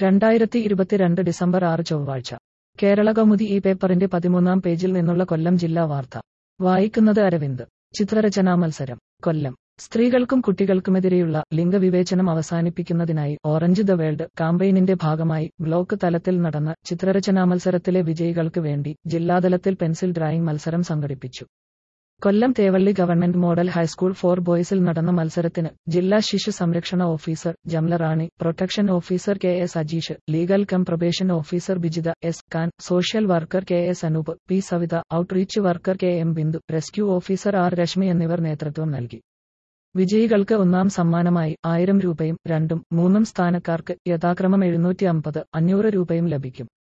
2022 December 6 ചൊവ്വാഴ്ച കേരളകൗമുദി ഈ പേപ്പറിന്റെ 13-ാം പേജിൽ നിന്നുള്ള കൊല്ലം ജില്ലാ വാർത്ത വായിക്കുന്നത് അരവിന്ദ്. ചിത്രരചനാ മത്സരം കൊല്ലം. സ്ത്രീകൾക്കും കുട്ടികൾക്കുമെതിരെയുള്ള ലിംഗവിവേചനം അവസാനിപ്പിക്കുന്നതിനായി ഓറഞ്ച് ദ വേൾഡ് കാമ്പയിനിന്റെ ഭാഗമായി ബ്ലോക്ക് തലത്തിൽ നടന്ന ചിത്രരചനാ മത്സരത്തിലെ വിജയികൾക്ക് വേണ്ടി ജില്ലാതലത്തിൽ പെൻസിൽ ഡ്രായിങ് മത്സരം സംഘടിപ്പിച്ചു. Kollam Thevally government model high school for ബോയ്സിൽ നടന്ന മത്സരത്തിന് ജില്ലാ ശിശു സംരക്ഷണ officer Jamla Rani, protection officer KS Ajeesh, legal cum probation officer Bijitha S Khan, social worker KS Anoop, P Savitha, outreach worker KM Bindu, rescue officer R Reshmi എന്നിവർ നേതൃത്വം നൽകി. വിജയികൾക്ക് ഒന്നാം സമ്മാനമായി 1000 രൂപയും രണ്ടും മൂന്നും സ്ഥാനക്കാർക്ക് യഥാക്രമം 750, 500 രൂപയും ലഭിക്കും.